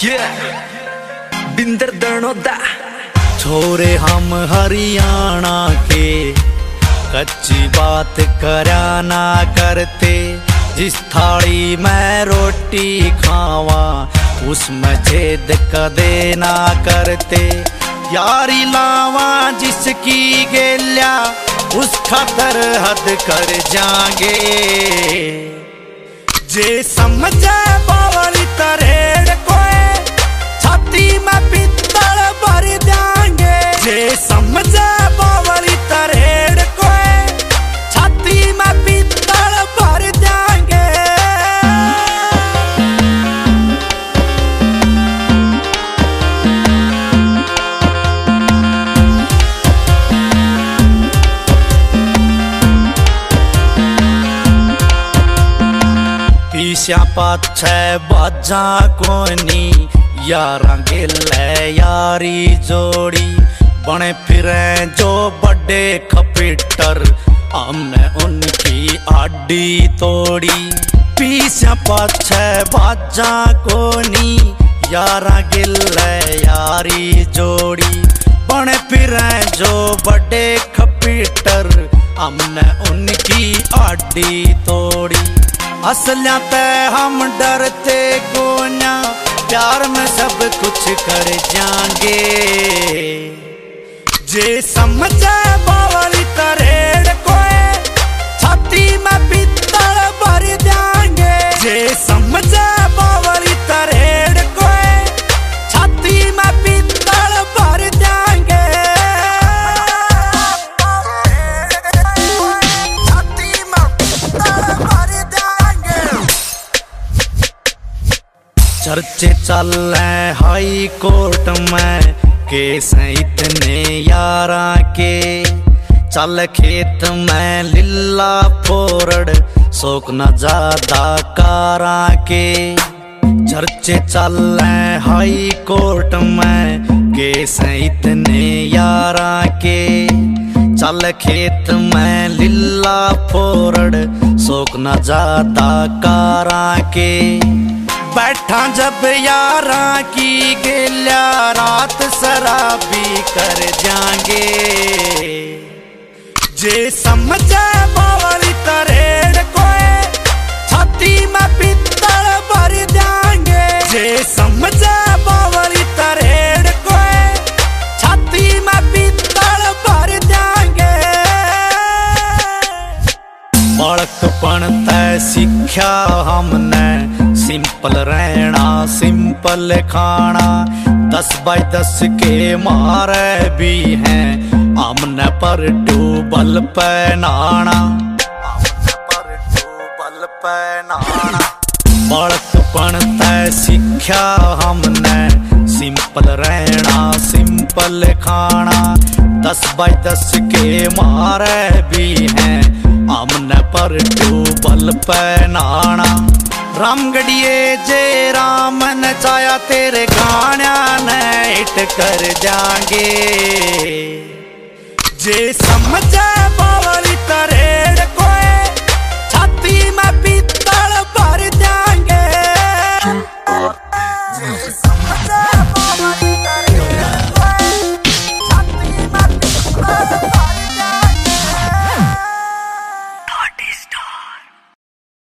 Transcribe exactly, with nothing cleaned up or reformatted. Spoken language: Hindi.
बिंदर दणोदा छोरे हम हरियाणा के, कच्ची बात करया ना करते। जिस थाली में रोटी खावा उसमें छेद कदे ना करते। यारी लावा जिसकी गेल्या उस खातर हद कर जाएंगे। जे समझे बावली तरेड़ कोए छाती में पित्तल भर जाएंगे। जे समझे बावली तरेड़ कोए छाती में पित्तल भर जाएंगे। पीछा पाछे बाजा कोनी यारा गिले यारी जोड़ी। बने फिरे जो बड़े खपिटर हमने उनकी आडी तोड़ी। पीछा पाछे बाजा कोनी यारा गिले यारी जोड़ी। बने फिरे जो बड़े खपिटर हमने उनकी आडी तोड़ी। असलिया ते हम डरते कोन्या प्यार में सब कुछ कर जाएंगे। जे समझे बावली तरेड़ कोए छाती में पित्तल भर जाएंगे। जे समझे बावली तरेड़ कोए छाती में पित्तल भर जाएंगे। चर्चे चल रहे हाई कोर्ट में केस इतने यारा के। चल खेत में लिल्ला फोरड़ शौक न ज्यादा कारा के। चर्चे चल रहे हाई कोर्ट में केस इतने यारा के। चल खेत में लिल्ला फोरड़ शौक न ज्यादा कारा के। बैठा जब यारा की गेल्या रात शराबी कर जाएंगे। जे समझे बावली तरेड़ कोए छाती में पित्तल भर जाएंगे। जे समझे बावली तरेड़ कोए छाती में पित्तल भर जाएंगे। बड़कपन तय सीख्या हमने सिंपल रहना सिंपल खाना। दस बाई दस के मारे भी हैं हमने पर डूबल पहनाना। हमने पर डूबल पहनाना। बड़कपन तय सीख्या हमने सिंपल रहना सिंपल खाना। दस बाई दस के मारे भी हैं हमने पर डूबल पहनाना। रामगढ़िए जे राम नचाया तेरे गाना ने हिट कर जाएंगे। जे समझे बावली तरेड़